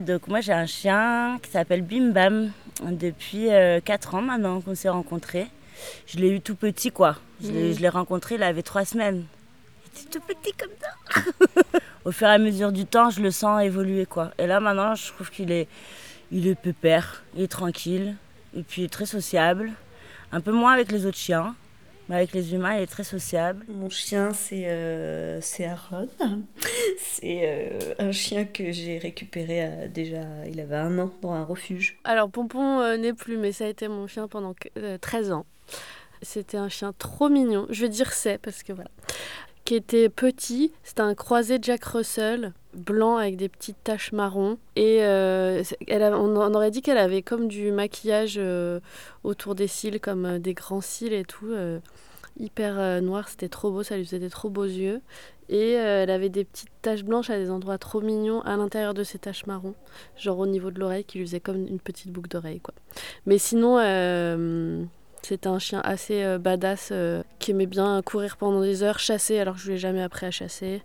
Donc moi j'ai un chien qui s'appelle Bim Bam depuis 4 ans maintenant qu'on s'est rencontrés. Je l'ai eu tout petit quoi. Je l'ai rencontré, il avait 3 semaines. Il était tout petit comme ça. Au fur et à mesure du temps, je le sens évoluer quoi. Et là maintenant je trouve qu'il est pépère, il est tranquille. Et puis il est très sociable. Un peu moins avec les autres chiens. Mais avec les humains, il est très sociable. Mon chien, c'est Aaron. C'est un chien que j'ai récupéré déjà, il avait 1 an, dans un refuge. Alors, Pompon n'est plus, mais ça a été mon chien pendant 13 ans. C'était un chien trop mignon. Je vais dire parce que voilà. Qui était petit, c'était un croisé Jack Russell, blanc avec des petites taches marron. Et on aurait dit qu'elle avait comme du maquillage autour des cils, comme des grands cils et tout. Hyper noir, c'était trop beau, ça lui faisait des trop beaux yeux. Et elle avait des petites taches blanches à des endroits trop mignons à l'intérieur de ces taches marron, genre au niveau de l'oreille, qui lui faisait comme une petite boucle d'oreille, quoi. Mais sinon, c'était un chien assez badass, qui aimait bien courir pendant des heures, chasser alors que je lui ai jamais appris à chasser.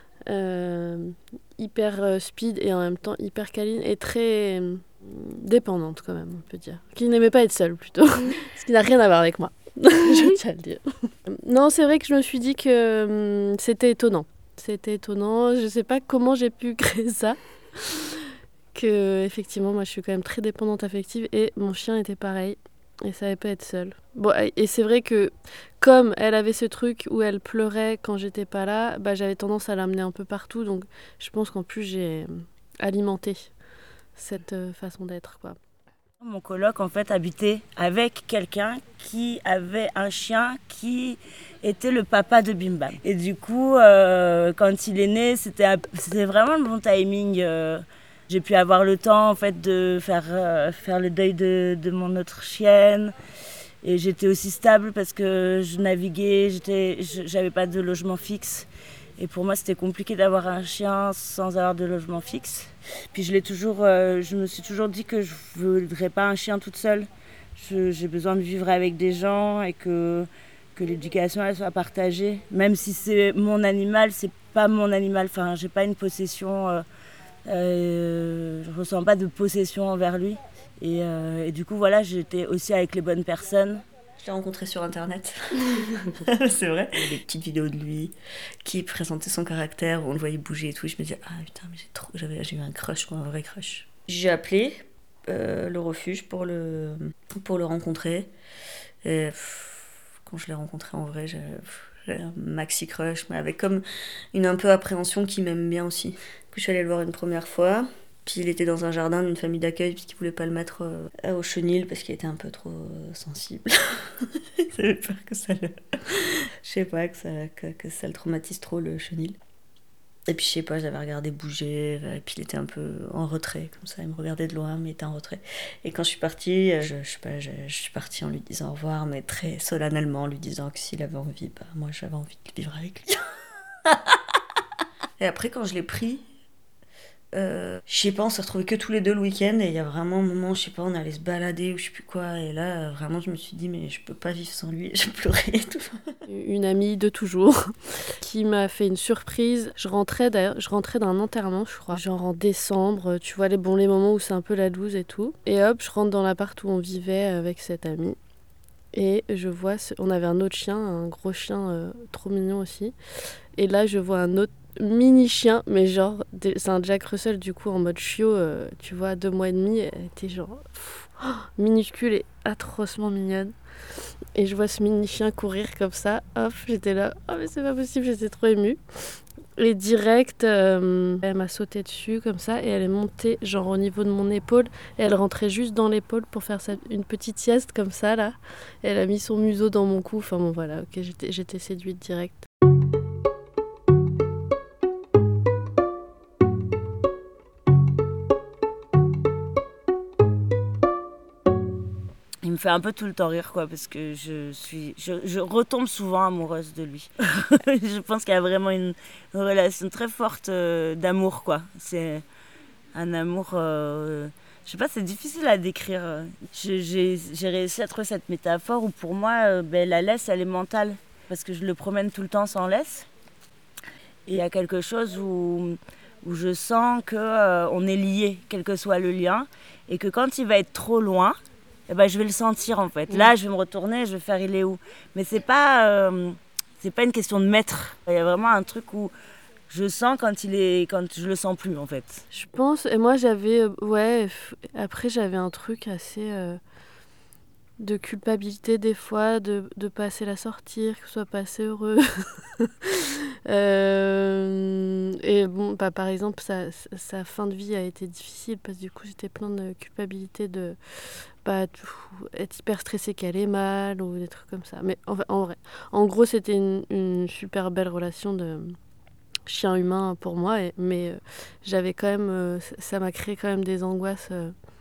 Hyper speed et en même temps hyper câline et très dépendante quand même, on peut dire. Qui n'aimait pas être seule plutôt, ce qui n'a rien à voir avec moi. Je tiens à le dire. Non, c'est vrai que je me suis dit que c'était étonnant. C'était étonnant. Je sais pas comment j'ai pu créer ça. Que, effectivement, moi, je suis quand même très dépendante affective et mon chien était pareil. Il savait pas être seul. Bon, et c'est vrai que, comme elle avait ce truc où elle pleurait quand j'étais pas là, bah, j'avais tendance à l'amener un peu partout. Donc, je pense qu'en plus, j'ai alimenté cette façon d'être, quoi. Mon coloc en fait habitait avec quelqu'un qui avait un chien qui était le papa de Bim Bam. Et du coup, quand il est né, c'était vraiment le bon timing. J'ai pu avoir le temps en fait de faire le deuil de mon autre chienne. Et j'étais aussi stable parce que je naviguais, j'avais pas de logement fixe. Et pour moi, c'était compliqué d'avoir un chien sans avoir de logement fixe. Puis je me suis toujours dit que je ne voudrais pas un chien toute seule. J'ai besoin de vivre avec des gens et que l'éducation elle soit partagée. Même si c'est mon animal, c'est pas mon animal. Enfin, j'ai pas une possession. Je ressens pas de possession envers lui. Et du coup, voilà, j'étais aussi avec les bonnes personnes. Je l'ai rencontré sur internet. C'est vrai. Il y a des petites vidéos de lui qui présentaient son caractère, où on le voyait bouger et tout. Je me disais, ah putain, mais j'ai eu un crush, quoi, un vrai crush. J'ai appelé le refuge pour le rencontrer. Et quand je l'ai rencontré en vrai, j'ai un maxi crush, mais avec comme une un peu appréhension qui m'aime bien aussi. Puis je suis allée le voir une première fois. Puis il était dans un jardin d'une famille d'accueil puisqu'ils ne voulaient pas le mettre au chenil parce qu'il était un peu trop sensible. Ils avaient peur que ça le... Je sais pas, que ça le traumatise trop le chenil. Et puis je sais pas, j'avais regardé bouger, et puis il était un peu en retrait, comme ça, il me regardait de loin, mais il était en retrait. Et quand je suis partie, je suis partie en lui disant au revoir, mais très solennellement, en lui disant que s'il avait envie, bah, moi j'avais envie de vivre avec lui. Et après, quand je l'ai pris, je sais pas, on s'est retrouvés que tous les deux le week-end et il y a vraiment un moment, je sais pas, on allait se balader ou je sais plus quoi et là vraiment je me suis dit mais je peux pas vivre sans lui, je pleurais et tout. Une amie de toujours qui m'a fait une surprise. Je rentrais d'un enterrement, je crois, genre en décembre, tu vois les moments où c'est un peu la loose et tout. Et hop, je rentre dans l'appart où on vivait avec cette amie. Et je vois, on avait un autre chien, un gros chien trop mignon aussi. Et là, je vois un autre mini chien, mais genre, c'est un Jack Russell du coup en mode chiot, tu vois, 2 mois et demi. Elle était genre minuscule et atrocement mignonne. Et je vois ce mini chien courir comme ça. Hop, j'étais là, oh mais c'est pas possible, j'étais trop émue. Et direct, elle m'a sauté dessus comme ça et elle est montée genre au niveau de mon épaule et elle rentrait juste dans l'épaule pour faire une petite sieste comme ça là. Et elle a mis son museau dans mon cou. Enfin bon voilà, ok, j'étais séduite direct. Il me fait un peu tout le temps rire quoi parce que je retombe souvent amoureuse de lui. Je pense qu'il y a vraiment une relation très forte d'amour quoi. C'est un amour je sais pas, c'est difficile à décrire. J'ai réussi à trouver cette métaphore où pour moi la laisse elle est mentale parce que je le promène tout le temps sans laisse. Et il y a quelque chose où où je sens qu'on est liés, quel que soit le lien, et que quand il va être trop loin, eh ben, je vais le sentir en fait. Là, je vais me retourner, je vais faire il est où. Mais c'est pas une question de mettre. Il y a vraiment un truc où je sens quand je le sens plus en fait. Je pense, et moi j'avais, après j'avais un truc assez de culpabilité des fois, de pas assez la sortir, que ce soit pas assez heureux. Et bon, bah, par exemple, sa fin de vie a été difficile parce que du coup j'étais plein de culpabilité de être hyper stressée qu'elle ait mal ou des trucs comme ça. Mais en vrai, en gros c'était une super belle relation de chien humain pour moi, mais j'avais quand même, ça m'a créé quand même des angoisses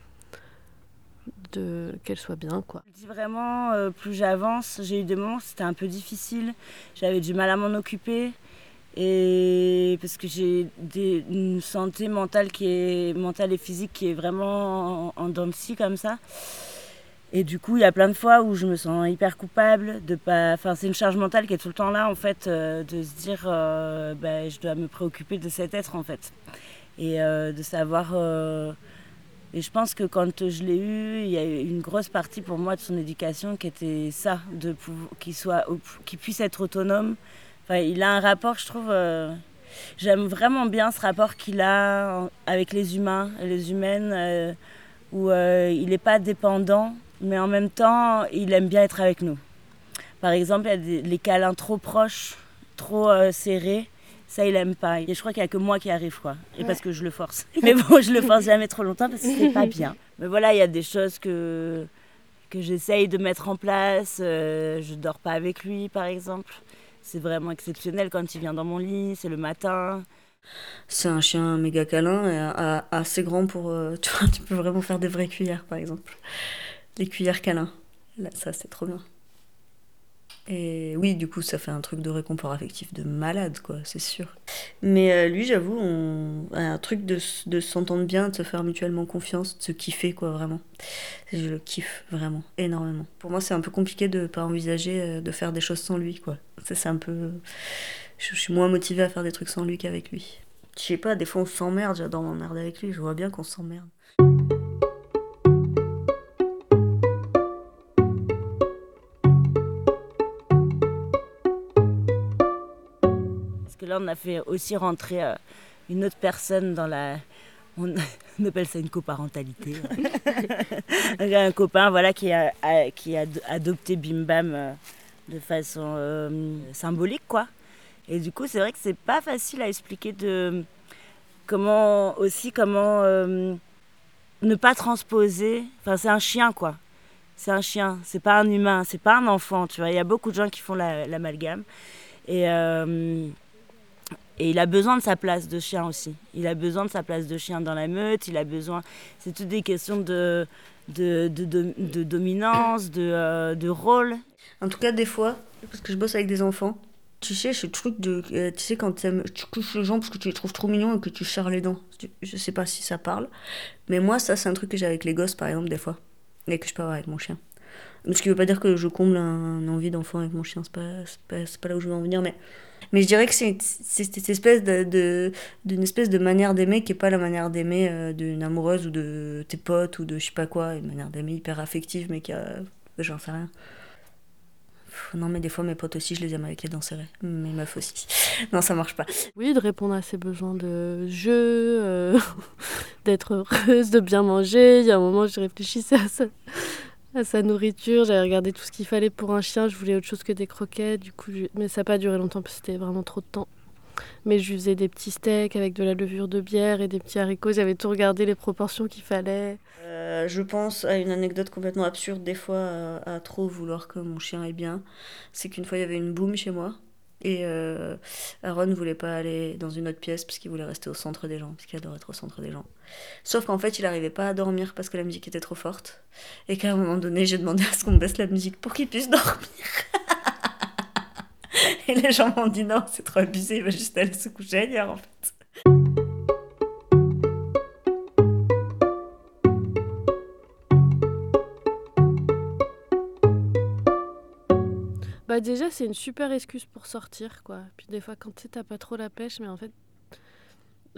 de qu'elle soit bien, quoi. Je dis vraiment, plus j'avance, j'ai eu des moments où c'était un peu difficile, j'avais du mal à m'en occuper, et parce que j'ai une santé mentale et physique qui est vraiment en dents de scie comme ça. Et du coup, il y a plein de fois où je me sens hyper coupable de pas. Enfin, c'est une charge mentale qui est tout le temps là, en fait, de se dire, je dois me préoccuper de cet être, en fait, et de savoir. Et je pense que quand je l'ai eu, il y a eu une grosse partie pour moi de son éducation qui était ça, qu'il puisse être autonome. Enfin, il a un rapport, je trouve. J'aime vraiment bien ce rapport qu'il a avec les humains et les humaines, où il n'est pas dépendant, mais en même temps, il aime bien être avec nous. Par exemple, il y a les câlins trop proches, trop serrés. Ça, il aime pas. Et je crois qu'il n'y a que moi qui arrive, quoi. Et parce que je le force. Mais bon, je le force jamais trop longtemps parce que c'est pas bien. Mais voilà, il y a des choses que j'essaye de mettre en place. Je dors pas avec lui, par exemple. C'est vraiment exceptionnel quand il vient dans mon lit. C'est le matin. C'est un chien méga câlin et assez grand pour... tu vois, tu peux vraiment faire des vraies cuillères, par exemple. Les cuillères câlins. Là, ça, c'est trop bien. Et oui, du coup, ça fait un truc de réconfort affectif de malade, quoi, c'est sûr. Mais lui, j'avoue, un truc de s'entendre bien, de se faire mutuellement confiance, de se kiffer, quoi, vraiment. Je le kiffe vraiment, énormément. Pour moi, c'est un peu compliqué de pas envisager de faire des choses sans lui, quoi. C'est un peu... Je suis moins motivée à faire des trucs sans lui qu'avec lui. Je sais pas, des fois on s'emmerde, j'adore m'emmerder avec lui, je vois bien qu'on s'emmerde. Parce que là, on a fait aussi rentrer une autre personne dans la... On appelle ça une coparentalité. Il y a un copain voilà, qui a adopté Bim Bam de façon symbolique, quoi. Et du coup, c'est vrai que c'est pas facile à expliquer de comment ne pas transposer. Enfin, c'est un chien, quoi. C'est un chien, c'est pas un humain, c'est pas un enfant, tu vois. Il y a beaucoup de gens qui font l'amalgame. Et il a besoin de sa place de chien aussi. Il a besoin de sa place de chien dans la meute. Il a besoin... C'est toutes des questions de dominance, de rôle. En tout cas, des fois, parce que je bosse avec des enfants, tu sais, ce truc de... tu sais, quand tu couches les gens parce que tu les trouves trop mignons et que tu serres les dents. Je sais pas si ça parle. Mais moi, ça, c'est un truc que j'ai avec les gosses, par exemple, des fois. Et que je peux avoir avec mon chien. Ce qui veut pas dire que je comble un envie d'enfant avec mon chien. C'est pas là où je veux en venir, mais je dirais que c'est cette espèce d'une espèce de manière d'aimer qui est pas la manière d'aimer d'une amoureuse ou de tes potes ou de je sais pas quoi, une manière d'aimer hyper affective mais qui a... j'en sais rien. Non mais des fois mes potes aussi je les aime avec les dents serrées, mes meufs aussi. Non ça marche pas. Oui, de répondre à ses besoins de jeu, d'être heureuse, de bien manger. Il y a un moment je réfléchissais à sa nourriture, j'avais regardé tout ce qu'il fallait pour un chien, je voulais autre chose que des croquettes, du coup, mais ça n'a pas duré longtemps parce que c'était vraiment trop de temps. Mais je lui faisais des petits steaks avec de la levure de bière et des petits haricots, j'avais tout regardé les proportions qu'il fallait. Je pense à une anecdote complètement absurde des fois à trop vouloir que mon chien aille bien. C'est qu'une fois il y avait une boum chez moi. Et Aaron ne voulait pas aller dans une autre pièce parce qu'il voulait rester au centre des gens, parce qu'il adore être au centre des gens. Sauf qu'en fait, il n'arrivait pas à dormir parce que la musique était trop forte. Et qu'à un moment donné, j'ai demandé à ce qu'on baisse la musique pour qu'il puisse dormir. Et les gens m'ont dit non, c'est trop abusé, il va juste aller se coucher ailleurs en fait. Bah déjà, c'est une super excuse pour sortir, quoi. Puis des fois, quand tu sais, t'as pas trop la pêche, mais en fait,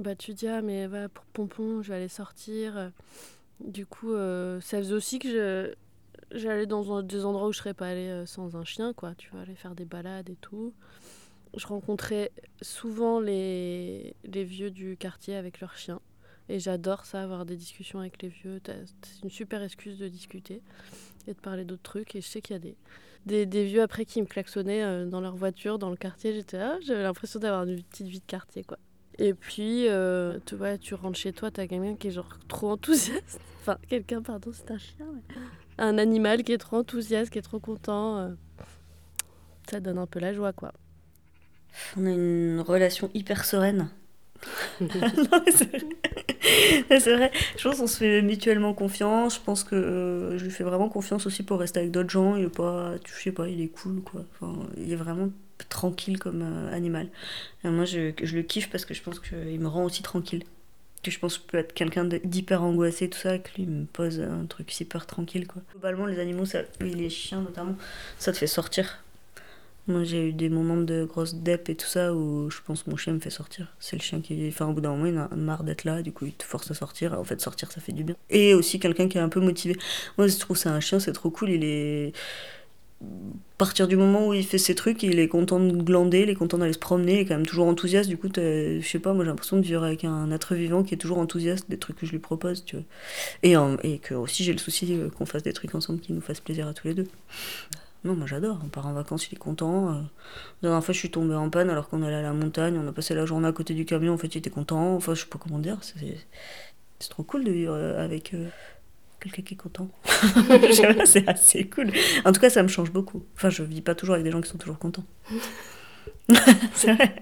bah tu dis ah mais va pour Pompon, je vais aller sortir. Du coup, ça faisait aussi que j'allais dans des endroits où je serais pas allée sans un chien, quoi. Tu vois, aller faire des balades et tout. Je rencontrais souvent les vieux du quartier avec leurs chiens. Et j'adore ça, avoir des discussions avec les vieux. C'est une super excuse de discuter et de parler d'autres trucs. Et je sais qu'il y a des vieux après qui me klaxonnaient dans leur voiture, dans le quartier. J'avais l'impression d'avoir une petite vie de quartier, quoi. Et puis, tu vois, tu rentres chez toi, t'as quelqu'un qui est genre trop enthousiaste. Enfin, quelqu'un, pardon, c'est un chien. Ouais. Un animal qui est trop enthousiaste, qui est trop content. Ça donne un peu la joie, quoi. On a une relation hyper sereine. Non, mais c'est vrai. C'est vrai. Je pense qu'on se fait mutuellement confiance. Je pense que je lui fais vraiment confiance aussi pour rester avec d'autres gens. Il est pas, je sais pas, il est cool, quoi. Enfin, il est vraiment tranquille comme animal. Et moi, je le kiffe parce que je pense qu'il me rend aussi tranquille. Que je pense que je peux être quelqu'un d'hyper angoissé, tout ça, que lui me pose un truc super tranquille, quoi. Globalement, les animaux, les chiens notamment, ça te fait sortir. Moi, j'ai eu des moments de grosse dep et tout ça où je pense que mon chien me fait sortir. C'est le chien qui... Enfin, au bout d'un moment, il en a marre d'être là, du coup, il te force à sortir. En fait, sortir, ça fait du bien. Et aussi quelqu'un qui est un peu motivé. Moi, je trouve que c'est un chien, c'est trop cool. Il est... À partir du moment où il fait ses trucs, il est content de glander, il est content d'aller se promener, il est quand même toujours enthousiaste. Du coup, je sais pas, moi, j'ai l'impression de vivre avec un être vivant qui est toujours enthousiaste des trucs que je lui propose, tu vois. Et que aussi, j'ai le souci qu'on fasse des trucs ensemble qui nous fassent plaisir à tous les deux. Non, moi j'adore, on part en vacances, il est content. La dernière fois, je suis tombée en panne alors qu'on allait à la montagne, on a passé la journée à côté du camion, en fait, il était content. Enfin, je sais pas comment dire, c'est trop cool de vivre avec quelqu'un qui est content. C'est assez cool. En tout cas, ça me change beaucoup. Enfin, je vis pas toujours avec des gens qui sont toujours contents. C'est vrai.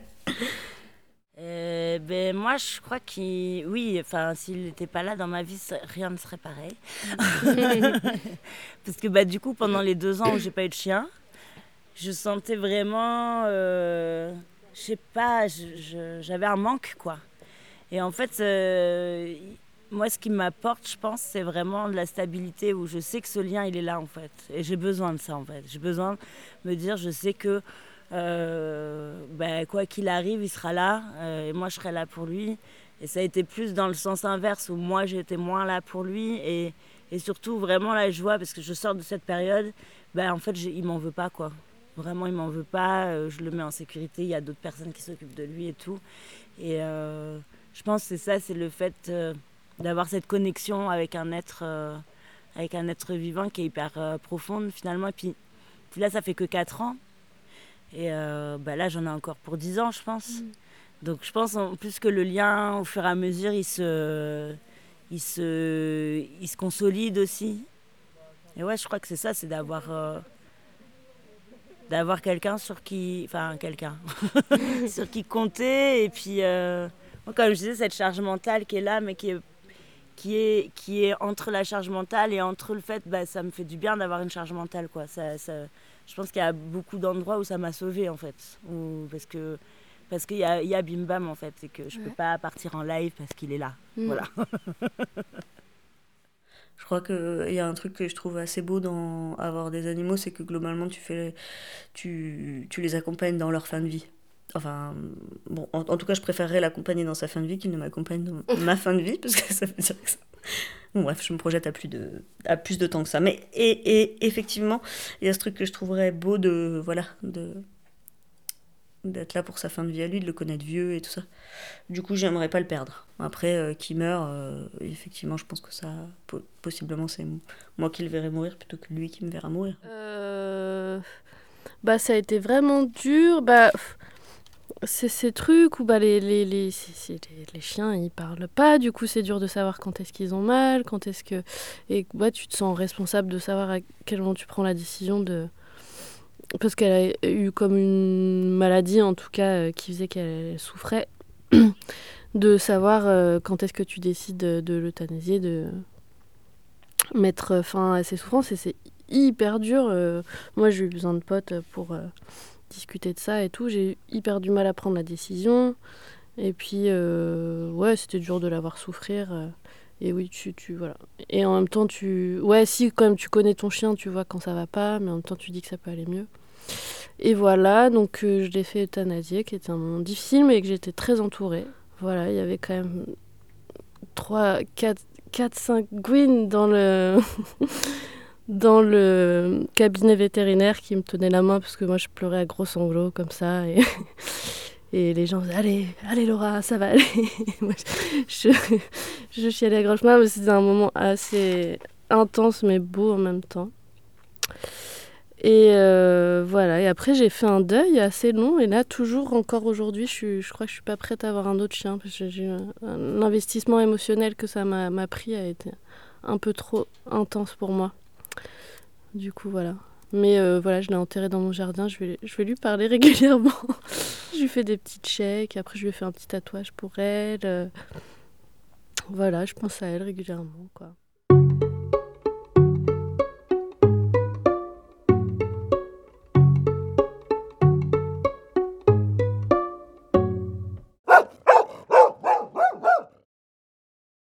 Ben moi, je crois qu'il... Oui, enfin, s'il n'était pas là dans ma vie, rien ne serait pareil. Parce que bah, du coup, pendant les 2 ans où j'ai pas eu de chien, je sentais vraiment... je sais pas, j'avais un manque, quoi. Et en fait, moi, ce qui m'apporte, je pense, c'est vraiment de la stabilité où je sais que ce lien, il est là, en fait. Et j'ai besoin de ça, en fait. J'ai besoin de me dire, je sais que quoi qu'il arrive, il sera là. Et moi, je serai là pour lui. Et ça a été plus dans le sens inverse où moi, j'étais moins là pour lui. Et surtout, vraiment, là, je vois, parce que je sors de cette période, en fait, il m'en veut pas, quoi. Vraiment, il m'en veut pas. Je le mets en sécurité. Il y a d'autres personnes qui s'occupent de lui et tout. Et je pense que c'est ça, c'est le fait d'avoir cette connexion avec un être vivant qui est hyper profonde, finalement. Et puis là, ça fait que 4 ans. Et là, j'en ai encore pour 10 ans, je pense. Donc, je pense en plus que le lien, au fur et à mesure, il se consolide aussi. Et ouais, je crois que c'est ça, c'est d'avoir quelqu'un sur qui... Enfin, quelqu'un. sur qui compter. Et puis, moi, comme je disais, cette charge mentale qui est là, mais qui est entre la charge mentale et entre le fait, ça me fait du bien d'avoir une charge mentale, quoi. Je pense qu'il y a beaucoup d'endroits où ça m'a sauvée, en fait. Parce qu'il y a Bim Bam, en fait. Et que je peux pas partir en live parce qu'il est là. Voilà. Je crois qu'il y a un truc que je trouve assez beau dans avoir des animaux, c'est que globalement, tu les accompagnes dans leur fin de vie. Enfin, bon, en tout cas, je préférerais l'accompagner dans sa fin de vie qu'il ne m'accompagne dans ma fin de vie, parce que ça veut dire que ça... Bon, bref, je me projette à plus de temps que ça. Mais, et effectivement, il y a ce truc que je trouverais beau d'être là pour sa fin de vie à lui, de le connaître vieux et tout ça. Du coup, j'aimerais pas le perdre. Après, qu'il meurt, effectivement, je pense que ça, possiblement, c'est moi qui le verrai mourir plutôt que lui qui me verra mourir. Ça a été vraiment dur. C'est ces trucs où les chiens ils parlent pas, du coup c'est dur de savoir quand est-ce qu'ils ont mal, quand est-ce que... Et tu te sens responsable de savoir à quel moment tu prends la décision de... Parce qu'elle a eu comme une maladie en tout cas qui faisait qu'elle souffrait, de savoir quand est-ce que tu décides de l'euthanasier, de mettre fin à ses souffrances, et c'est hyper dur. Moi j'ai eu besoin de potes pour... discuter de ça et tout, j'ai hyper du mal à prendre la décision, et puis c'était dur de la voir souffrir, et oui, voilà, et en même temps si quand même tu connais ton chien, tu vois quand ça va pas, mais en même temps tu dis que ça peut aller mieux, et voilà. Donc je l'ai fait euthanasier, qui était un moment difficile mais que j'étais très entourée, Voilà, il y avait quand même 4-5 Gwyn dans le... dans le cabinet vétérinaire qui me tenait la main parce que moi je pleurais à gros sanglots comme ça et les gens disaient allez Laura, ça va aller. Moi, je chialais à grands chemins, mais c'était un moment assez intense mais beau en même temps. Et voilà, et après j'ai fait un deuil assez long et là toujours encore aujourd'hui je crois que je suis pas prête à avoir un autre chien parce que l'investissement émotionnel que ça m'a pris a été un peu trop intense pour moi. Du coup, voilà. Mais voilà, je l'ai enterrée dans mon jardin. Je vais lui parler régulièrement. Je lui fais des petits checks. Après, je lui ai fait un petit tatouage pour elle. Voilà, je pense à elle régulièrement, quoi.